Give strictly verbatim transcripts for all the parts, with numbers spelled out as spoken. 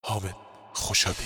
حامد خوشابی.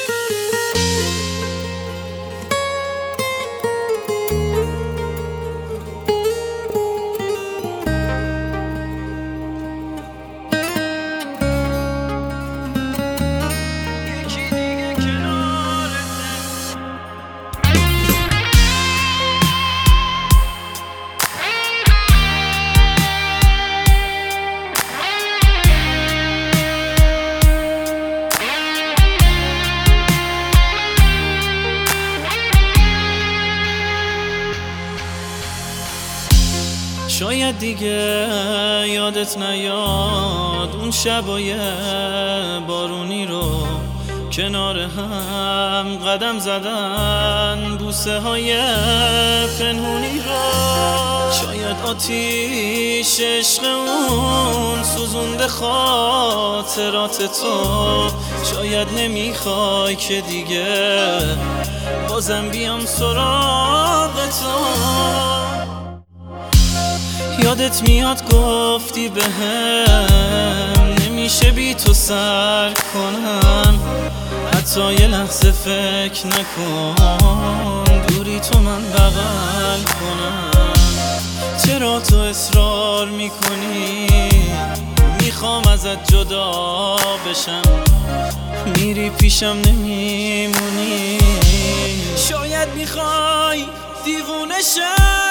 شاید دیگه یادت نیاد اون شبای بارونی رو کنار هم قدم زدن، بوسه های پنهونی رو. شاید آتیش عشق اون سوزونده خاطرات تو. شاید نمیخوای که دیگه بازم بیام سراغ تو. یادت میاد گفتی بهم نمیشه بی تو سر کنم، حتی یه لحظه فکر نکن دوری تو من بغل کنم. چرا تو اصرار میکنی میخوام ازت جدا بشم، میری پیشم نمیمونی. شاید میخوای دیوونه شم،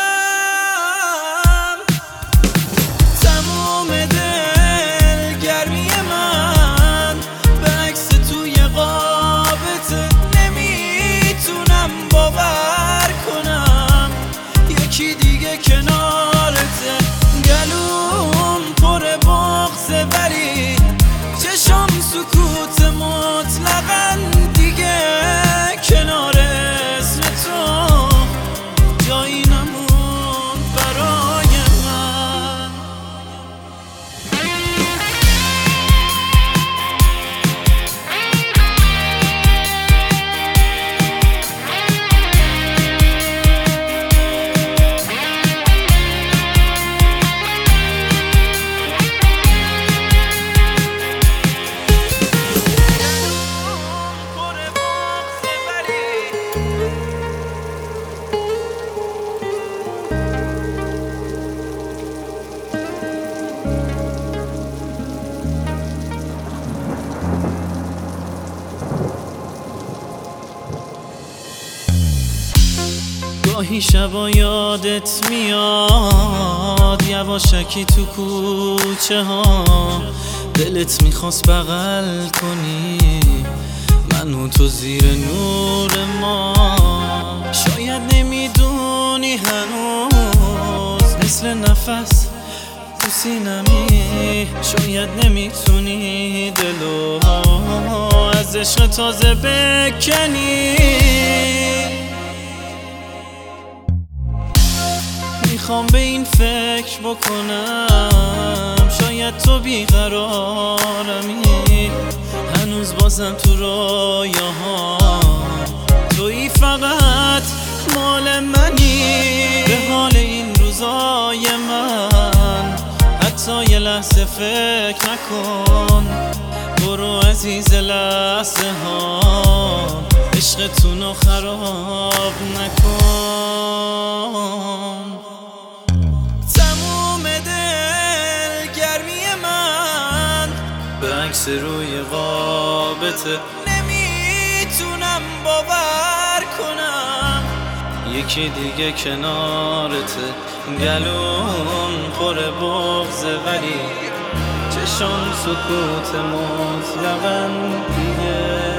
یکی دیگه کنارته، گلوم پر بغضه ولی چشم سکوت مطلقاً. دیگه کنار اسم تو جایی نمون برای من. گاهی شبا یادت میاد یواشکی تو کوچه ها، دلت میخواست بغل کنی منو تو زیر نور ما. شاید نمیدونی هنوز مثل نفس تو سینمی، شاید نمیتونی دلو از عشق تازه بکنی. میخوام به این فکر بکنم شاید تو بیقرارمی، هنوز بازم تو رویاها تویی، فقط مال منی. به حال این روزای من حتی یه لحظه فکر نکن، برو عزیز لحظه ها عشقتونو خراب نکن. به عکس روی قابته نمیتونم باور کنم، یکی دیگه کنارته، گلوم پر بغضه ولی چشم سکوت مطلقاً. دیگه